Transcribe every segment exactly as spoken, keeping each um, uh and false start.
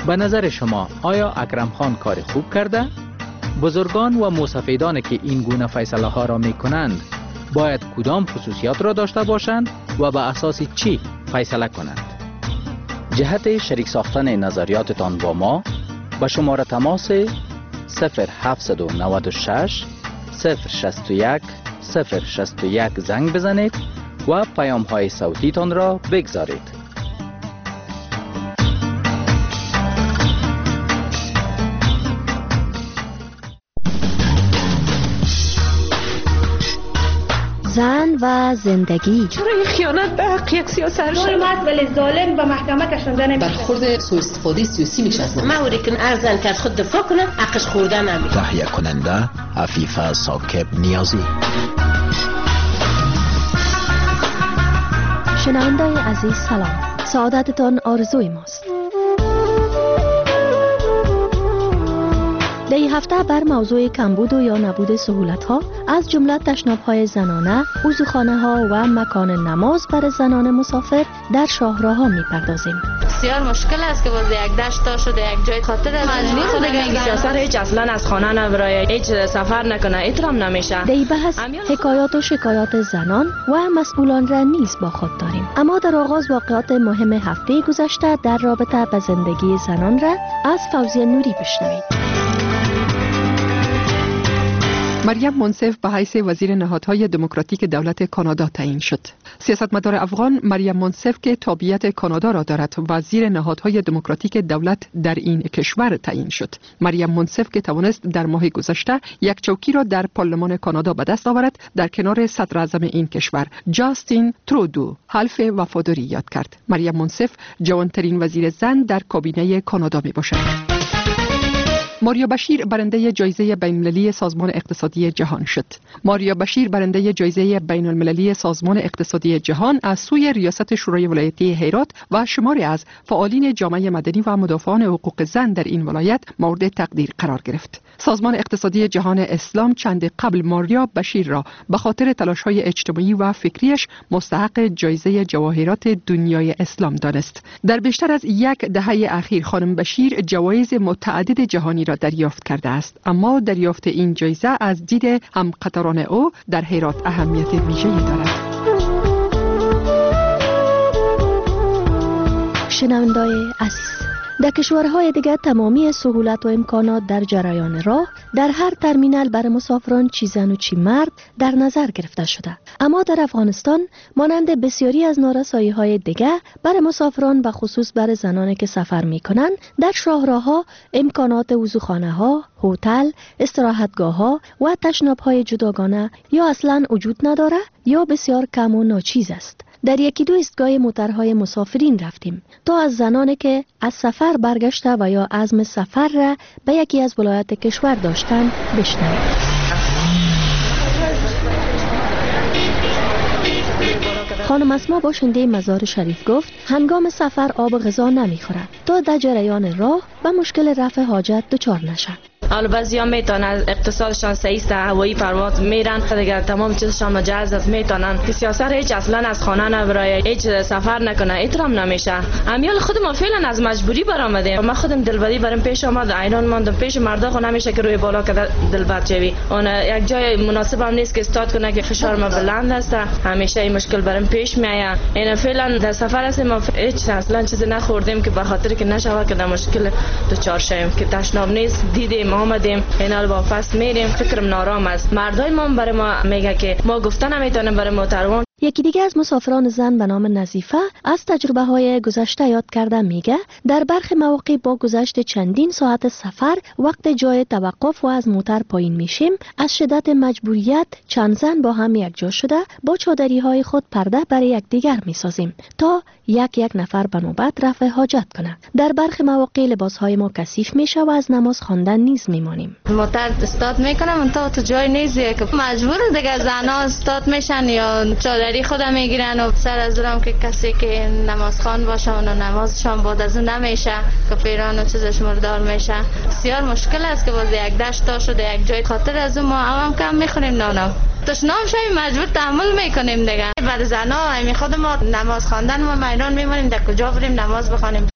به نظر شما آیا اکرم خان کار خوب کرده؟ بزرگان و موسفیدانی که این گونه فیصله ها را می کنند باید کدام خصوصیات را داشته باشند و به اساس چی فیصله کنند؟ جهت شریک ساختن نظریاتتان با ما به شماره تماس صفر هفت نه شش صفر شش یک صفر شش یک زنگ بزنید و پیام های صوتی تان را بگذارید. زن و زندگی. چرا این خیانت به حق یک سیاست شد؟ مرد ولی ظالم به محکمه کشنده نمیشه. برخورد سوء استفاده سیاسی میشه از ما اوری که ارزن که از خود دفاع کنه حقش خورده نمیشه. تهیه کننده عفیفه ساکب نیازی. شنونده‌های عزیز سلام. سعادتتان آرزوی ماست. در این هفته بر موضوع کمبود و یا نبود سهولت‌ها از جمله تشناب‌های زنانه، وضوخانه‌ها و مکان نماز برای زنان مسافر در شاهراه‌ها می‌پردازیم. بسیار مشکل است که باز یک دشت تا شده یک جای خاطر مجبور دیگه این سیاست هیچ اصلا از خانه نبره، هیچ سفر نکنه، ایترام نمیشه. در این بحث حکایات و شکایات زنان و مسئولان را نیز با خود داریم. اما در آغاز واقعات مهم هفته گذشته در رابطه با زندگی زنان را از فوزیه نوری بشنوید. مریم منصف به حیث وزیر نهادهای دموکراتیک دولت کانادا تعیین شد. سیاستمدار افغان مریم منصف که تابعیت کانادا را دارد وزیر نهادهای دموکراتیک دولت در این کشور تعیین شد. مریم منصف که توانست در ماه گذشته یک چوکی را در پارلمان کانادا به دست آورد در کنار صدر اعظم این کشور جاستین ترودو حلف وفاداری یاد کرد. مریم منصف جوانترین وزیر زن در کابینه کانادا می باشد. ماریا بشیر برنده جایزه بین‌المللی سازمان اقتصادی جهان شد. ماریا بشیر برنده جایزه بین‌المللی سازمان اقتصادی جهان از سوی ریاست شورای ولایتی هرات و شماری از فعالین جامعه مدنی و مدافعان حقوق زن در این ولایت مورد تقدیر قرار گرفت. سازمان اقتصادی جهان اسلام چند قبل ماریا بشیر را به خاطر تلاش‌های اجتماعی و فکریش مستحق جایزه جواهرات دنیای اسلام دانست. در بیشتر از یک دهه اخیر خانم بشیر جوایز متعدد جهانی را دریافت کرده است، اما دریافت این جایزه از دید همقطاران او در هرات اهمیت ویژه‌ای دارد. شنونده‌های عزیز، در کشورهای دیگر تمامی سهولت و امکانات در جریان راه در هر ترمینال برای مسافران چی زن و چی مرد در نظر گرفته شده. اما در افغانستان مانند بسیاری از نارسایی‌های دیگر برای مسافران و خصوص برای زنانی که سفر می‌کنند در شاهراه‌ها امکانات وضوخانه‌ها، هتل، استراحتگاه‌ها و تشناب‌های جداگانه یا اصلاً وجود نداره یا بسیار کم و ناچیز است. در یکی دو ایستگاه موترهای مسافرین رفتیم تا از زنانی که از سفر برگشته و یا عزم سفر را به یکی از ولایات کشور داشتند بشنویم. خانم اسما باشنده مزار شریف گفت هنگام سفر آب و غذا نمیخورد تا در جریان راه به مشکل رفع حاجت دچار نشد. حالا بعضی ها میتونن اقتصادشان سعی است، هوایی پرواز میرن دیگه، تمام چیزشان مجهز است، میتونن که سیاست هیچ اصلا از خانه نبره، هیچ سفر نکنه، ایترام نمیشه. امیال خود ما فعلا از مجبوری برآمده. ما خودم دلبری برام پیش آمد، ایران ماندم پیش مردا خو نمیشه که روی بالا کده دلبر چوی. اون یک جای مناسب هم نیست که استاد کنه که فشار ما بلند است، همیشه این مشکل برام پیش میاد. این فعلا در سفر است، ما هیچ اصلا چیزی نخوردیم که به خاطر که نشوه که در مشکل دچار شیم که تشناب نیست دیدیم آمدیم اینال واپس میریم. فکرم نارام است. مردای ما برای ما میگه که ما گفتن نمیتونیم برای محترمان. یکی دیگه از مسافران زن به نام نظیفه از تجربه های گذشته یاد کرده میگه در برخی مواقع با گذشت چندین ساعت سفر وقت جای توقف و از موتر پایین میشیم از شدت مجبوریت چند زن با هم یک جا شده با چادری های خود پرده برای یکدیگر میسازیم تا یک یک نفر به نوبت رفع حاجت کنه. در برخی مواقع لباس های ما کثیف میشه و از نماز خواندن نیز میمانیم. موتر استاد میکنم اون تا تو جای نیزیه که مجبور دیگه زنا استاد میشن یا چادری خودم میگیرن و سر از دورم که کسی که نماز خوان باشه و نمازشان بعد از اون نمیشه که پیران و چیزش مردار میشه. بسیار مشکل است که باز یک دشت تا شده یک جای خاطر از اون ما هم کم میخوریم نانا تشنام شویم مجبور تحمل میکنیم دیگه. بعد زنا همین خود ما نماز خواندن ما میدان میمونیم در کجا بریم نماز بخوانیم.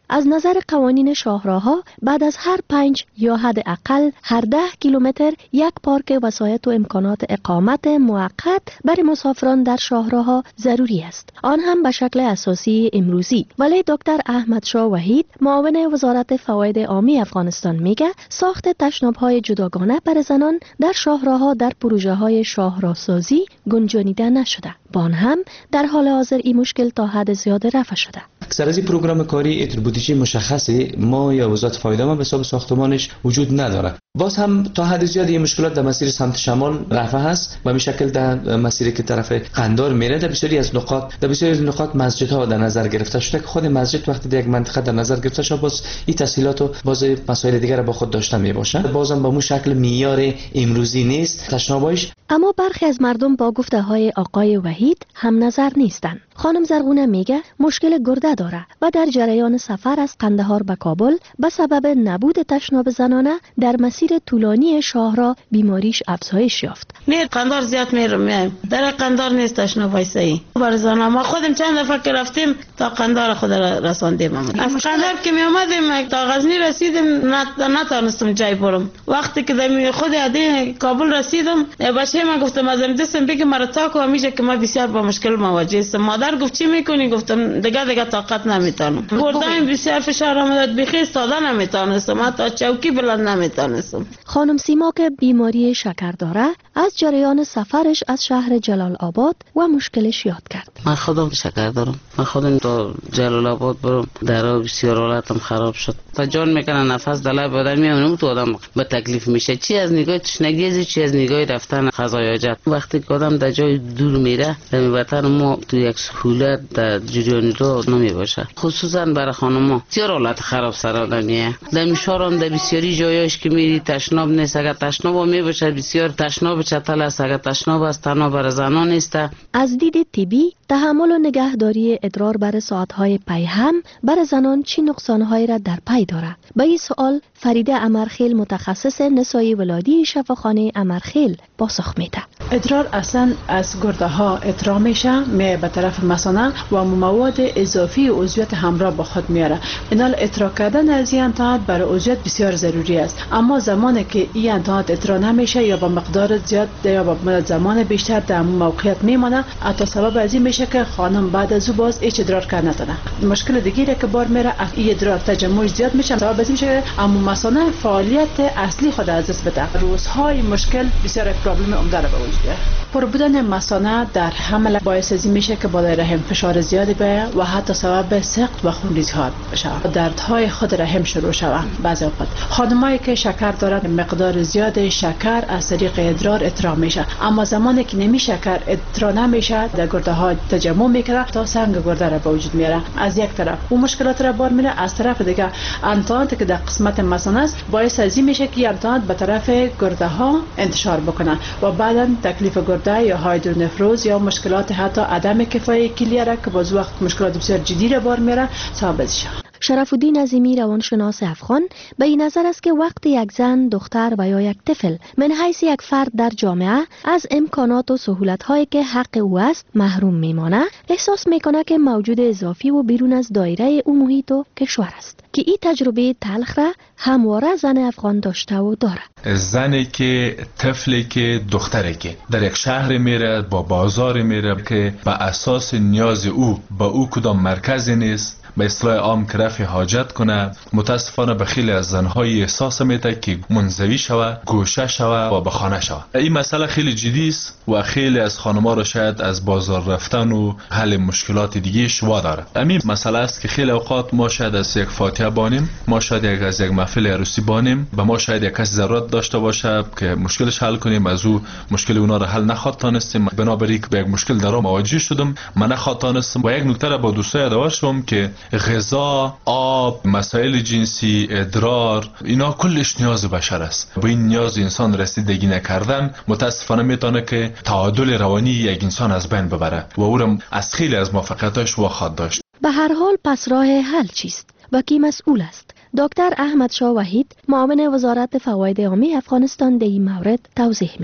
از نظر قوانین شاهراها بعد از هر پنج یا حداقل هر ده کیلومتر یک پارک وسایط و امکانات اقامت موقت برای مسافران در شاهراها ضروری است، آن هم به شکل اساسی امروزی. ولی دکتر احمد شاه وحید معاون وزارت فواید عامی افغانستان میگه ساخت تشناب‌های جداگانه برای زنان در شاهراها در پروژه‌های شاهراهسازی گنجانیده نشده. با آن هم در حال حاضر این مشکل تا حد زیاد رفع شده. اکثر از این پروگرام کاری اتریبوتیچی مشخصی ما یا وزارت فایده ما به حساب ساختمانش وجود نداره. باز هم تا حد زیاد این مشکلات در مسیر سمت شمال رفع هست و به شکل در مسیری که طرف قندار میره در بسیاری از نقاط در بسیاری از نقاط مسجدها در نظر گرفته شده که خود مسجد وقتی در یک منطقه در نظر گرفته شده باز این تسهیلات و باز مسائل دیگر با خود داشته می باشه. بازم با اون شکل معیار امروزی نیست تشنابایش. اما برخی از مردم با گفته های آقای وحید هم نظر نیستند. خانم زرغونه میگه مشکل گرده داره و در جریان سفر از قندهار به کابل به سبب نبود تشناب زنانه در مسیر طولانی شاهراه بیماریش افزایش یافت. میر قندار زیاد میرم میایم در قندار نیست تشناب وایسایی بر زنان. ما خودم چند دفعه که رفتیم تا قندار خود رساندیم. از قندار که می اومدیم تا غزنی رسیدیم نتونستم جای برم. وقتی که در خود عادی کابل رسیدم بچه من گفتم ازم دستم بگه مرا تاکو همیشه که ما بسیار با مشکل مواجه هستم. مادر گفت چی میکنی؟ گفتم دیگه دیگه طاقت نمیتونم. گردن بسیار فشار آمد بخی استادن نمیتونستم حتی چوکی بلند نمیتونستم. خانم سیما که بیماری شکر داره از جریان سفرش از شهر جلال آباد و مشکلش یاد کرد. من خودم شکر دارم. من خودم تا جلال آباد برم در بسیار حالتم خراب شد. تا جان میکنه نفس دلای بدن میامونم تو آدم به تکلیف میشه. چی از نگاه تشنگی از چی از نگاه رفتن غذای حاجت. وقتی که آدم در جای دور میره در وطن ما تو یک سهولت در جریان رو نمی باشه. خصوصا برای خانم‌ها بسیار حالت خراب سر آدمیه. در میشارم در بسیاری جایاش که میری تشناب نیست. اگر تشناب می باشه بسیار تشناب چتل است. اگر تشناب است تنها برای زنان نیست. از دید طبی تحمل و نگهداری ادرار برای ساعت‌های پی هم برای زنان چی نقصان‌هایی را در پی دارد؟ به این سوال فریده امرخیل متخصص نسایی ولادی شفاخانه امرخیل پاسخ میده. ادرار اصلا از گرده ها ادرار میشه می به طرف مثانه و مواد اضافی عضویت همراه با خود میاره. اینال ادرار کردن از این انتهات برای عضویت بسیار ضروری است. اما زمانی که این انتهات ادرار نمیشه یا با مقدار زیاد یا با مدت زمان بیشتر در موقعیت میمونه حتی سبب از این میشه که خانم بعد از او باز هیچ ادرار کار نداره. مشکل دیگه که بار میره این ادرار تجمع زیاد میشه سبب از میشه اما مثانه فعالیت اصلی خود از دست بده. روزهای مشکل بسیار پرابلم عمده را به وجود بیاره. پر بودن مثانه در حمل باعث از این میشه که بالای رحم فشار زیادی بیاید و حتی سبب سقط و خونریزی ها بشه. دردهای خود رحم شروع شود. بعضی اوقات خانمایی که شکر دارند مقدار زیاد شکر از طریق ادرار ادرار میشه. اما زمانی که نمی شکر ادرار نمیشه در گرده ها تجمع میکنه تا سنگ گرده را به وجود میاره. از یک طرف اون مشکلات را بار میره، از طرف دیگه انتانات که در قسمت مثانه است باعث از این میشه که انتانات به طرف گرده ها انتشار بکنه و بعدا تکلیف گرده یا هایدرونفروز یا مشکلات حتی عدم کفایی کلیه را که باز وقت مشکلات بسیار جدی را بار میره سبب میشه. شرف الدین عظیمی روانشناس افغان به این نظر است که وقتی یک زن، دختر و یا یک طفل من حیث یک فرد در جامعه از امکانات و سهولت‌هایی که حق او است محروم میمانه، احساس میکنه که موجود اضافی و بیرون از دایره او محیط و کشور است که این تجربه تلخ را همواره زن افغان داشته و داره. زنی که طفلی که دختری که در یک شهر میره با بازار میره که به اساس نیاز او با او کدام مرکزی نیست به اصطلاح عام که رفع حاجت کنه، متاسفانه به خیلی از زنهای احساس میده که منزوی شوه، گوشه شوه و به خانه شوه. این مسئله خیلی جدی است و خیلی از خانم‌ها را شاید از بازار رفتن و حل مشکلات دیگه شوا داره. همین مسئله است که خیلی اوقات ما شاید از یک فاتحه بانیم، ما شاید یک از یک محفل عروسی بانیم و ما شاید یک کسی ضرورت داشته باشه که مشکلش حل کنیم، از او مشکل اونا را حل نخواد تانستیم، بنابراین که به یک مشکل در مواجه شدم من نخواد تانستم. و یک نکته را با دوستای یادآور شدم که غذا، آب، مسائل جنسی، ادرار، اینا کلش نیاز بشر است. با این نیاز انسان رسیدگی نکردن متاسفانه میتونه که تعادل روانی یک انسان از بین ببره و او را از خیلی از موفقیتاش خواهد داشت. به هر حال پس راه حل چیست و کی مسئول است؟ دکتر احمد شاه وحید معاون وزارت فواید عامی افغانستان در این مورد توضیح میده.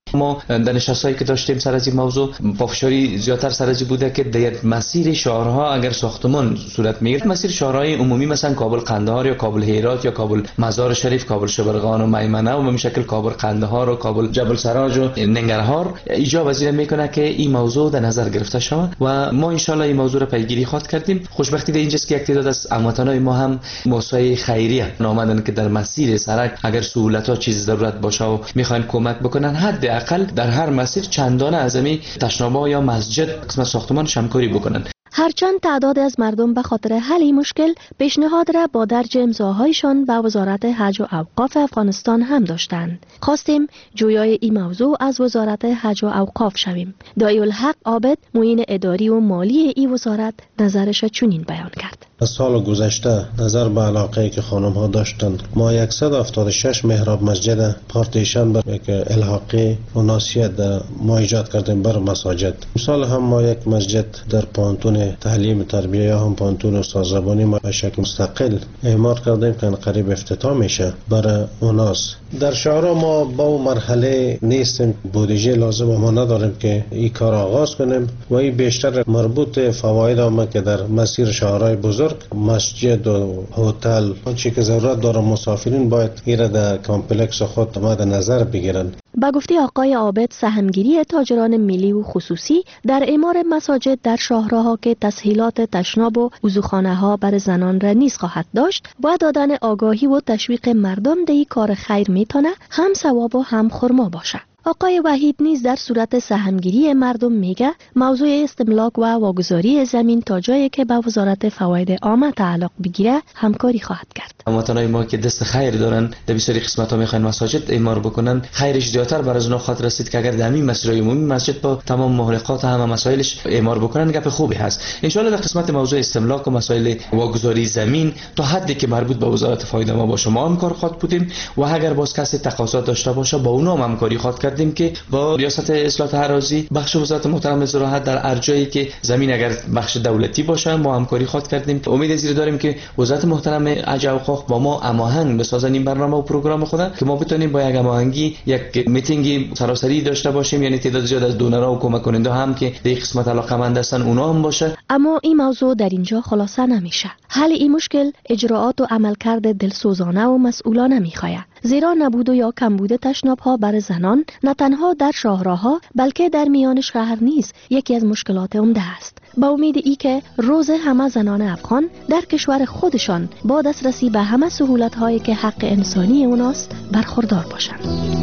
ما در نشستایی که داشتیم سر از این موضوع پافشاری زیادتر سر از بوده که در مسیر شهرها اگر ساختمان صورت میگیره، مسیر شهرهای عمومی مثلا کابل قندهار یا کابل هرات یا کابل مزار شریف، کابل شبرغان و میمنه و به شکل کابل قندهار و کابل جبل سراج و ننگرهار ایجاب پذیر میکنه که این موضوع در نظر گرفته شود و ما ان شاء الله این موضوع را پیگیری خواهد کردیم. خوشبختی در اینجاست که یک تعداد از هموطنان ما هم موسسه خیریه نامدن که در مسیر سرک اگر سهولت‌ها چیز ضرورت باشه و میخواین کمک بکنن، حداقل در هر مسیر چندانه از این تشنابه یا مسجد قسمت ساختمان همکاری بکنن. هرچند تعداد از مردم به خاطر حل این مشکل پیشنهاد را با درج امضاهایشان به وزارت حج و اوقاف افغانستان هم داشتند. خواستیم جویای این موضوع از وزارت حج و اوقاف شویم. داعی الحق عابد معین اداری و مالی این وزارت نظرش چنین بیان کرد. از سال گذشته نظر به علاقه که خانم ها داشتند ما صد و هفتاد و شش محراب مسجد پارتیشن بر الحاقی و ناسیت ما ایجاد کردیم بر مساجد. سال هم ما یک مسجد در پانتون تعلیم تربیه یا هم پانتون استادزبانی ما به شکل مستقل اعمار کردیم که قریب افتتاح میشه برای اوناس. در شهرها ما با اون مرحله نیستیم، بودجه لازم ما نداریم که این کار آغاز کنیم و این بیشتر مربوط فواید ما که در مسیر شهرهای بزرگ مسجد و هتل آنچه که ضرورت داره مسافرین باید ایره در کامپلکس خود مد نظر بگیرن. با گفته آقای عابد سهمگیری تاجران ملی و خصوصی در اعمار مساجد در شهرها که تسهیلات تشناب و وضوخانه ها بر زنان را نیز خواهد داشت با دادن آگاهی و تشویق مردم در کار خیر میتونه هم ثواب و هم خرما باشه. آقای وحید نیز در صورت سهمگیری مردم میگه موضوع استملاک و واگذاری زمین تا جایی که به وزارت فواید عامه تعلق بگیره همکاری خواهد کرد. هموطنای ما که دست خیر دارن در بسیاری قسمت ها میخواین مساجد اعمار بکنن، خیرش زیادتر بر از اونها خاطر رسید که اگر در همین مسیرهای عمومی مسجد با تمام محرقات همه مسائلش اعمار بکنن گپ خوبی هست. ان شاء الله در قسمت موضوع استملاک و مسائل واگذاری زمین تا حدی که مربوط به وزارت فواید عامه با شما همکار خواهد بودیم و اگر باز کسی تقاضا داشته باشه با اونها هم همکاری خواهد کردیم که با ریاست اصلاحات اراضی بخش وزارت محترم زراعت در هر جایی که زمین اگر بخش دولتی باشه ما همکاری خواهد کردیم. امید زیر داریم که وزارت محترم حج و اوقاف با ما هماهنگ بسازن این برنامه و پروگرام خود که ما بتونیم با یک هماهنگی یک میتینگ سراسری داشته باشیم، یعنی تعداد زیاد از دونرها و کمک کننده هم که در این قسمت علاقه‌مند هستن اونا هم باشه. اما این موضوع در اینجا خلاصه نمیشه. حل این مشکل اجراات و عملکرد دلسوزانه و مسئولانه میخواد، زیرا نبود و یا کمبود تشناب‌ها بر زنان نه تنها در شهرها بلکه در میان شهر نیز یکی از مشکلات عمده است. با امید ای که روز همه زنان افغان در کشور خودشان با دسترسی به همه سهولت‌هایی که حق انسانی اوناست برخوردار باشند.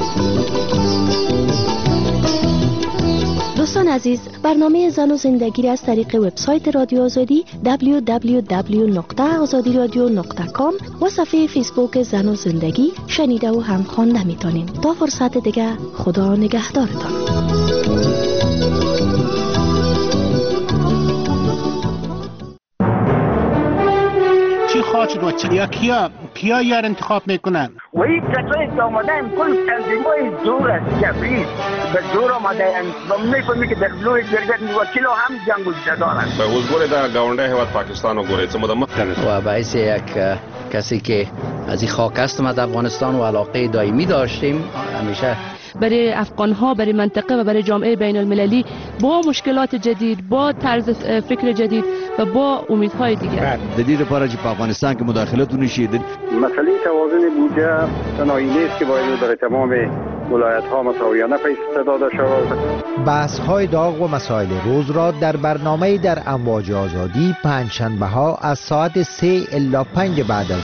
دوستان عزیز، برنامه زن و زندگی را از طریق وبسایت رادیو آزادی دبلیو دبلیو دبلیو نقطه آزادی رادیو نقطه کام و صفحه فیسبوک زن و زندگی شنیده و هم خوانده میتونیم. تا فرصت دیگه، خدا نگهدارتان. چی خواهد و چی یا کیا کیا یار انتخاب میکنن و این کسایی که آمدن کل تنظیمای زور است جبری به زور آمدن و میفهمی که در لوی جرگت وکیل هم جنگ وجود دارن. به وزگوری در گاونده هواد پاکستان و گوری چه مدام و باعث یک کسی که از این خاک هستم از افغانستان و علاقه دائمی داشتیم همیشه برای افغان ها، برای منطقه و برای جامعه بین المللی با مشکلات جدید، با طرز فکر جدید و با امیدهای دیگر. جدید لپاره چې په افغانستان کې مداخلت ونشي. مسئله توازن بودجه تنهایی نیست که باید در تمام ولایت ها مساویانه پیش داده شود. بحث های داغ و مسائل روز را در برنامه در امواج آزادی پنج شنبه ها از ساعت سه الی پنج بعد از